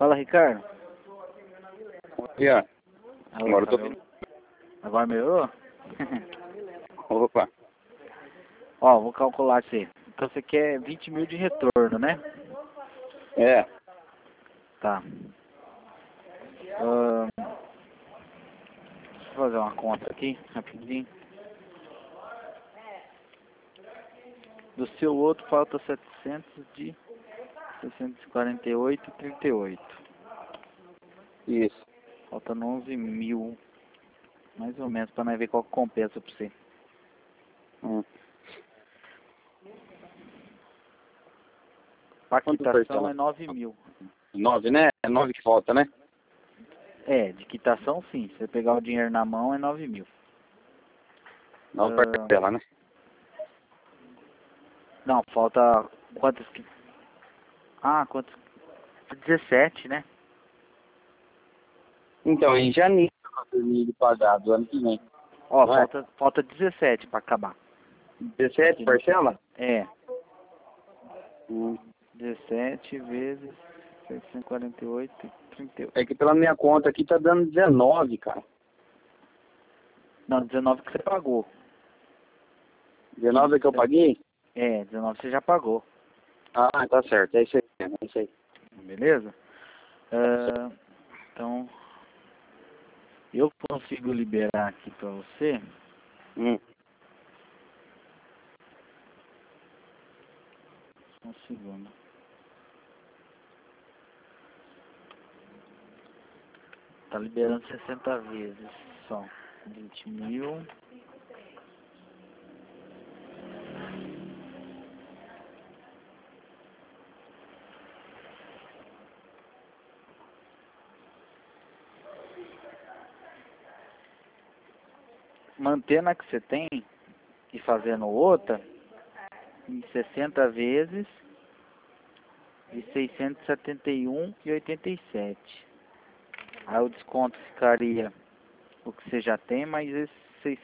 Fala, Ricardo. Yeah. Agora, Agora eu tô... Agora melhorou? Opa. Ó, vou calcular aqui. Então você quer 20 mil de retorno, né? É. Tá. Deixa eu fazer uma conta aqui, rapidinho. Do seu outro falta 648,38. Isso. Falta 11 mil. Mais ou menos, pra nós ver qual que compensa pra você. Pra Quanto foi, quitação é 9 mil. 9, né? É 9 que falta, né? É, de quitação sim. Se você pegar o dinheiro na mão é 9 mil. 9 parcela, né? Não, falta quantas que... Ah, quantos... 17, né? Então, em janeiro eu termino de pagar do ano que vem. Ó, Não é? falta 17 pra acabar. 17 parcela? É, Hum. 17 vezes 648,38. É que pela minha conta aqui tá dando 19, cara. Não, 19 que você pagou. 19 é que eu paguei? É, 19 você já pagou. Ah, tá certo. É isso aí mesmo, é isso aí. Beleza? Então, eu consigo liberar aqui pra você. Só um segundo. Tá liberando 60 vezes só. 20 mil. Mantendo a que você tem e fazendo outra, em 60 vezes de 671,87. Aí o desconto ficaria o que você já tem, mais esse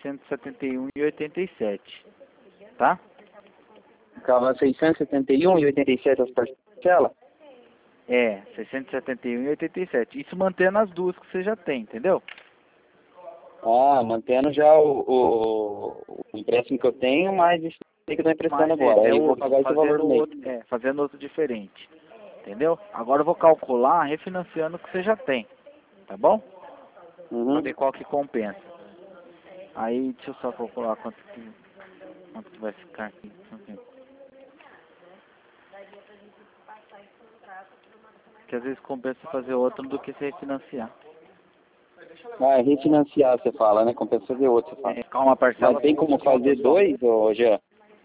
671,87. Tá? Ficava 671,87 as parcelas? É, 671,87. Isso mantendo as duas que você já tem, entendeu? Ah, mantendo já o empréstimo que eu tenho, mais isso que eu tô emprestando agora. Aí eu vou pagar esse valor do mês. Fazendo outro diferente. Entendeu? Agora eu vou calcular refinanciando o que você já tem. Tá bom? Pra ver qual que compensa. Aí, deixa eu só calcular quanto que vai ficar aqui. Porque às vezes compensa fazer outro do que se refinanciar. Ah, refinanciar, você fala, né? Compensa fazer outro, você fala. Ficar uma parcela. Mas tem como fazer só. dois, ô Jean?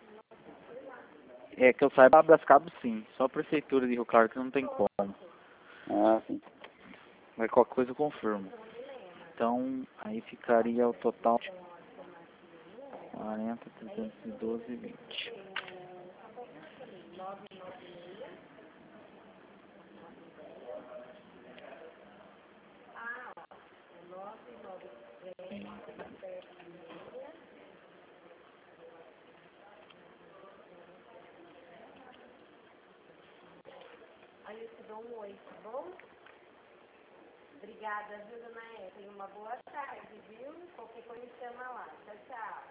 É que eu saiba, Brascabo sim. Só a prefeitura de Rio Claro que não tem como. Ah, sim. Mas qualquer coisa eu confirmo. Então, aí ficaria o total de 40, 312, 20. Aí eu te dou um oi, tá bom? Obrigada, viu, dona Eva? Tenha uma boa tarde, viu? Qualquer coisa me chama lá. Tchau, tchau.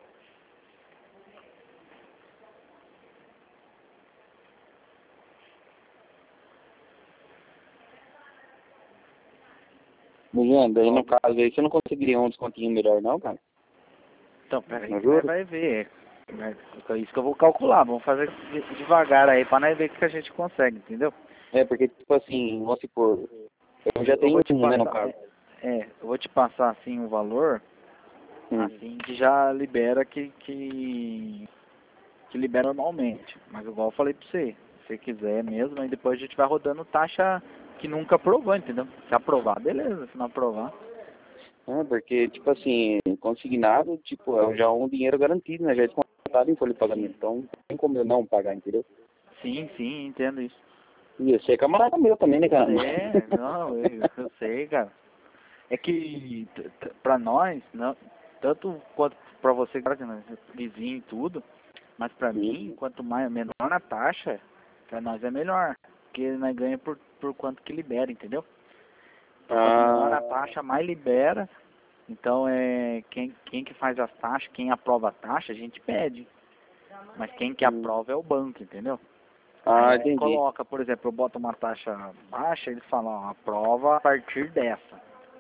Jean, daí no caso aí, você não conseguiria um descontinho melhor não, cara? Então, peraí, Não que nós juro? vai ver. É isso que eu vou calcular. Vamos fazer devagar aí pra nós ver o que a gente consegue, entendeu? É, porque, tipo assim, vamos supor, eu já Eu tenho vou te um, né, no passar, caso. eu vou te passar assim o valor, assim que já libera que libera normalmente. Mas igual eu falei pra você, se você quiser mesmo, aí depois a gente vai rodando taxa que nunca aprovou, entendeu? Se aprovar, beleza. Se não aprovar. É, porque, tipo assim, consignado, tipo, é já um dinheiro garantido, né? Já é descontado em folha de pagamento. Então, não tem como eu não pagar, entendeu? Sim, entendo isso. E você é camarada meu também, né, cara? Não, eu sei, cara. É que pra nós, não, tanto quanto pra você, cara, que nós é vizinho e tudo, mas pra mim, quanto mais menor a taxa, pra nós é melhor. Porque nós ganhamos por quanto que libera, entendeu? Então, quanto menor a taxa, mais libera. Então, quem que faz as taxas, quem aprova a taxa, a gente pede. Mas quem que aprova é o banco, entendeu? Aí Entendi. coloca, por exemplo, eu boto uma taxa baixa, eles falam, ó, aprova a partir dessa.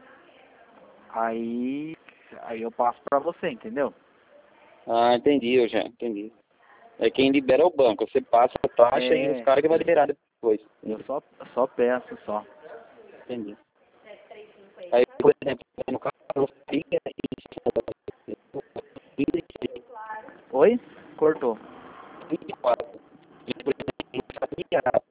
Aí eu passo pra você, entendeu? Entendi, eu já entendi. É quem libera é o banco, você passa a taxa e os caras que vão liberar depois. Eu só peço, só. Entendi. Aí, por exemplo, no caso, eu fica Oi? Cortou. 24. E, por exemplo,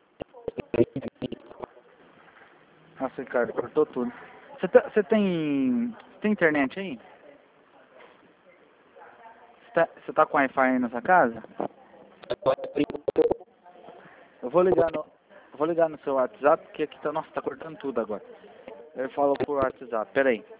Nossa, Ricardo, cortou tudo. Você tem internet aí? Você tá com Wi-Fi aí na sua casa? Eu vou ligar no seu WhatsApp, porque aqui tá, nossa, tá cortando tudo agora. Eu falo por WhatsApp, peraí.